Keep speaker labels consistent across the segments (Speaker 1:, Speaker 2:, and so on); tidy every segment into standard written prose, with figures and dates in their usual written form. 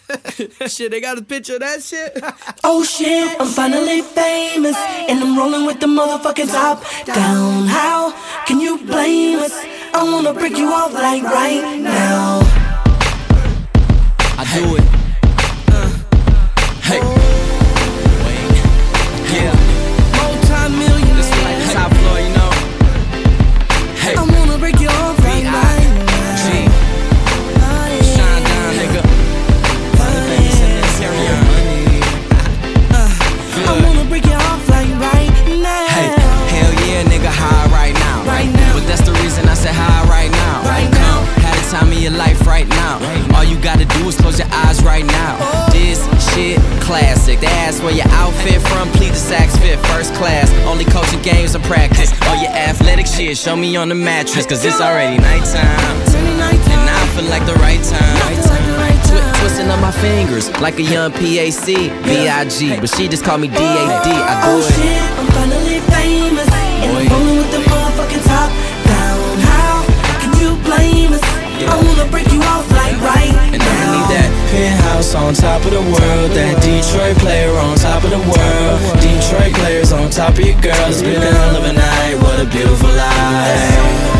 Speaker 1: Shit, they got a picture of that shit?
Speaker 2: Oh shit, I'm finally famous, and I'm rolling with the motherfucking top down. How can you blame us? I wanna break you off like right now.
Speaker 3: I do it. Hey. Yeah.
Speaker 1: Multi-millionaire.
Speaker 3: This is like the top floor, you know. Hey.
Speaker 2: I wanna break you off right now.
Speaker 3: Shine down, nigga.
Speaker 2: I wanna break you off like right now.
Speaker 3: Hey, hell yeah, nigga, high right now.
Speaker 2: Right now.
Speaker 3: But that's the reason I said high right now.
Speaker 2: Right now.
Speaker 3: Had the time of your life right now. All you gotta do is close your eyes right now. This shit classic. They ask where your outfit from, please the sax fit first class. Only coaching games and practice. All your athletic shit, show me on the mattress. Cause it's already nighttime. And now I feel like the right time. Twisting up my fingers like a young PAC, B.I.G. But she just called me D.A.D. I do
Speaker 2: Oh
Speaker 3: it.
Speaker 2: shit, I'm finally famous, and I'm rolling with the motherfucking top down. How can you blame us? I wanna break you off like right
Speaker 3: And I
Speaker 2: now.
Speaker 3: need that penthouse on top of the world. That Detroit player on top of the world. Detroit players on top of your girl. It's been a hell of a night, what a beautiful life.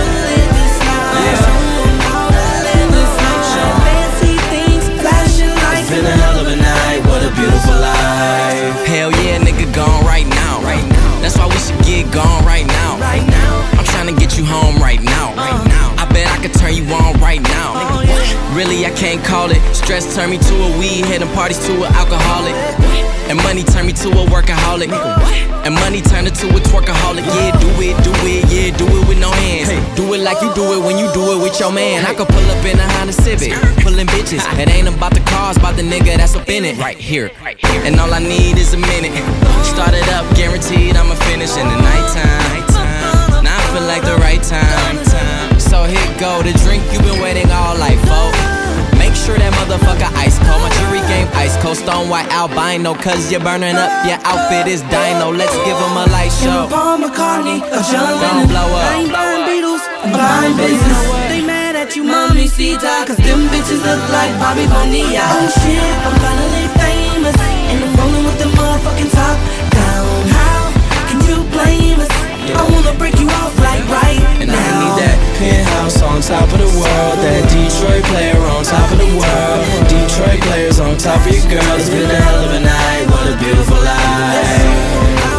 Speaker 3: It's been a hell of a night, what a beautiful life. Hell yeah, nigga, gone right now. That's why we should get gone right now. I'm tryna get you home right now. I bet I could turn you on right now. Really, I can't call it. Stress turn me to a weed head and parties to an alcoholic. And money turn me to a workaholic. And money turn it to a twerkaholic. Yeah, do it, yeah, do it with no hands. Do it like you do it when you do it with your man. I could pull up in a Honda Civic, pulling bitches. It ain't about the cars, about the nigga that's up in it. Right here. And all I need is a minute. Start it up, guaranteed I'ma finish in the nighttime. Now I feel like the right time. So here go, the drink you been waiting all life for. Make sure that motherfucker ice cold. My jewelry game ice cold, stone white albino. Cause you're burning up, your outfit is dino. Let's give him a light show.
Speaker 2: Paul McCartney, a John
Speaker 3: Don't
Speaker 2: Lennon.
Speaker 3: blow up.
Speaker 2: I ain't buying Beatles, I'm buying business. They mad at you, mommy, Sita, cause them bitches look like Bobby Bonilla. Oh shit, I'm finally famous, and I'm rolling with the motherfucking top down. How can you blame us? I wanna break you off like right
Speaker 3: And
Speaker 2: now.
Speaker 3: I need that penthouse on top of the world. That Detroit player on top of the world. Detroit players on top of your girl. It's been a hell of a night, what a beautiful life.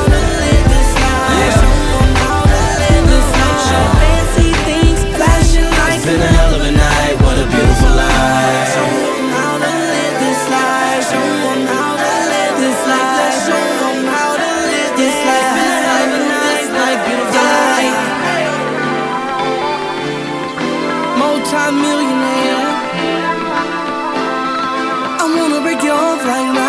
Speaker 3: It's been a hell of a night, what a beautiful life.
Speaker 2: Multi-millionaire, I wanna break you off right now.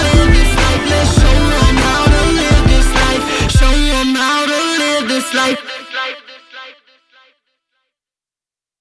Speaker 2: Life.